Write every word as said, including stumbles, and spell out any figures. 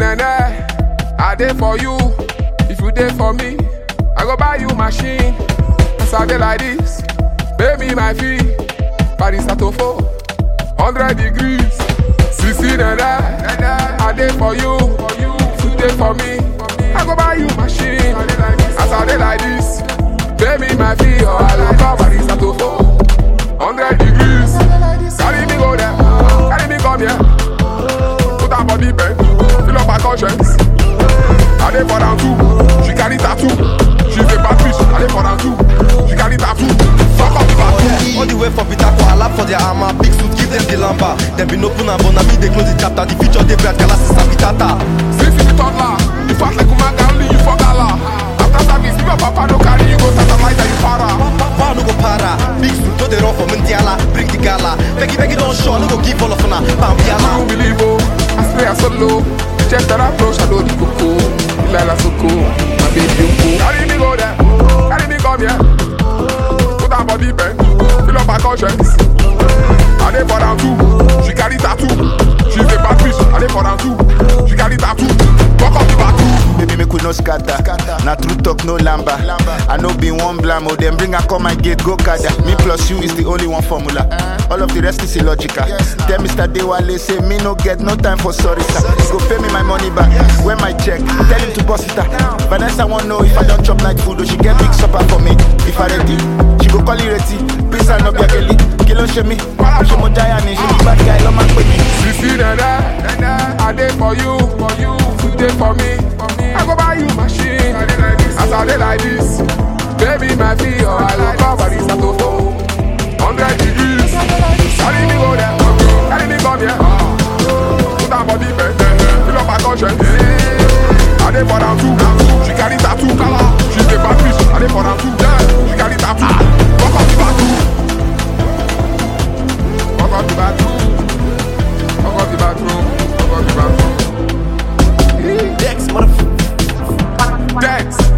nene, I dey for you. If you dey for me, I go buy you machine. As I dey like this, pay me my fee. Paris Atofo, hundred degrees. Sisi nene, I dey for you. If you dey for me, I go buy you machine. As I dey like this, pay me my fee or I go call Paris Atofo, hundred degrees. Carry me go there, carry me come here. Put her body bend, fill up her conscience. I dey for down too, she carry tattoo. She's a bad bitch, I dey for down too. She carry tattoo, fuck up the back. All the way for Peter for lap for their armor. Big suit, give them the lamba. Them been open and bona me, they close the chapter. The future they bright, Galassis and Pitata. Since you be toddler, you fat like Umaga, only you for gala. After service, if your papa no carry you, go satellite and you para. Papa no go para. Big suit, no they run for Mundiala. Bring the gala. Beggy, beggy don't show, no go give all of una. Bambiala. I don't believe, oh, I spray a solo. Check that approach, I know the cocoa. Lila so cool, my baby you cool. Carry me go there, carry me come here. Put her body bend, fill up her conscience. I dey for down too, she carry tattoo. She's a bad bitch, I dey for down too. She carry tattoo, walk up the battle. Baby make we no scatter, na true talk no lamba. I no be one blamo, then bring her come my gate go kada. Me plus you is the only one formula. All of the rest is illogical. Tell Mister Dewale say me no get no time for sorry sir. Go pay me my money back, when my check. Tell him to bust it out. Vanessa won't know if I don't chop night food or she get big supper for me. If I ready, she go call you ready. Prince and no be a girlie, kilo she me. She mo giant, she be bad guy, love my baby. Sisi nene, I dey for you, for you. You dey for me, I go buy you machine. As I dey like this, baby my fee or I go call Paris Atofo, hundred degrees. Carry me go there, carry me come here. Put her body bend, fill up her conscience. I dey for down too, she carry tattoo. She's a bad bitch, I dey for down too. She carry tattoo, walk up the bathroom. Walk up the bathroom, walk up the bathroom, walk up the bathroom. Dex, motherfucker. Dex.